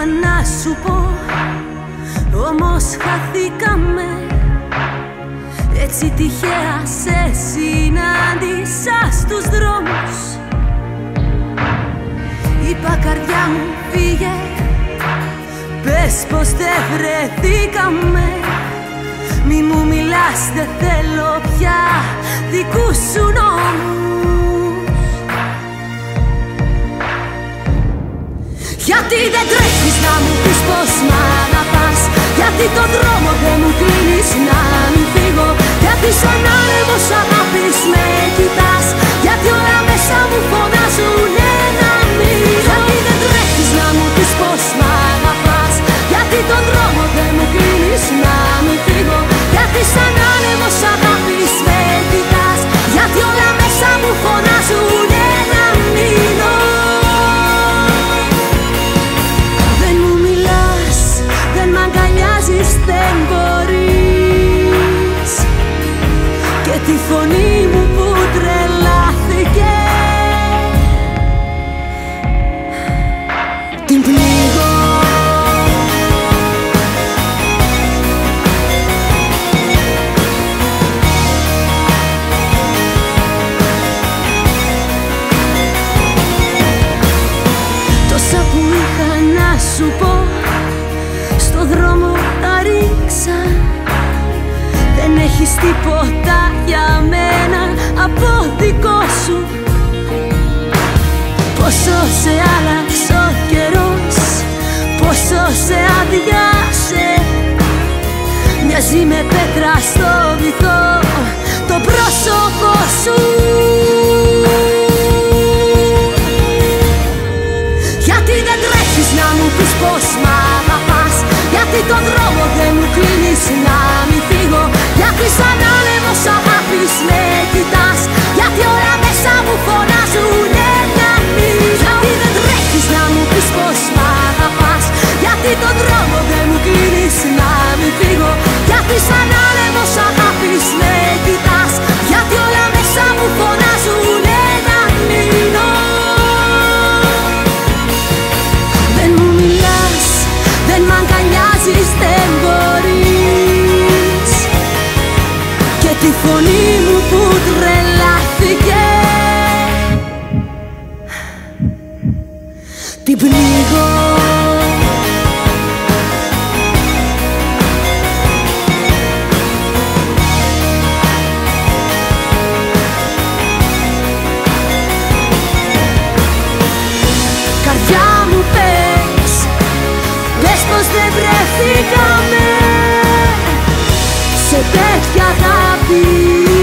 να σου πω, όμως χαθήκαμε. Έτσι τυχαία σε συνάντησα στους δρόμους. Είπα καρδιά μου φύγε, πες πως δεν βρεθήκαμε. Μη μου μιλάς, δεν θέλω πια δικούς σου νόμους. Γιατί δεν τρέχεις να μου πεις πως μ' αγαπάς? Γιατί τον δρόμο δεν μου κλείνεις να μην φύγω? Γιατί σαν άνεμος αγάπης με κοιτάς? Γιατί όλα μέσα μου φωνάζουνε να μείνω? Γιατί δεν τρέχεις να μου πεις πως μ' αγαπάς? Γιατί τον δρόμο δεν μου κλείνεις να μην φύγω? Γιατί σαν άνεμος αγάπης με κοιτάς? Γιατί όλα μέσα μου φωνάζουνε να μείνω? Δεν μου μιλάς, δεν μ' αγκαλιάζεις, δεν μπορείς. Και τη φωνή μου που τρελάθηκε την πνίγω. Τόσα που είχα να σου πω στο δρόμο τα ρίξα. Δεν έχεις τίποτα για μένα από δικό σου. Πόσο σε άλλαξε ο καιρός, πόσο σε αδειάσε. Μοιάζει με πέτρα στο βυθό το πρόσωπο σου. Γιατί δεν τρέχεις να μου πεις πως μ' αγαπάς? Γιατί τον δρόμο δεν μου κλείνεις να μην φύγω? Γιατί σαν άνεμος αγάπης με κοιτάς? Γιατί όλα μέσα μου φωνάζουνε να μείνω? Γιατί δεν τρέχεις να μου πεις πως μ' αγαπάς? Γιατί τον δρόμο δεν μου κλείνεις να μην φύγω? Γιατί σαν άνεμος αγάπης με κοιτάς? Γιατί όλα μέσα μου φωνάζουνε να μείνω? Δεν μου μιλάς, δεν μ' αγκαλιάζεις, δεν μπορείς. Και τη φωνή μου που τρελάθηκε την πνίγω. Καρδιά μου πες, πες πως δεν βρεθήκαμε σε τέτοια αγάπη.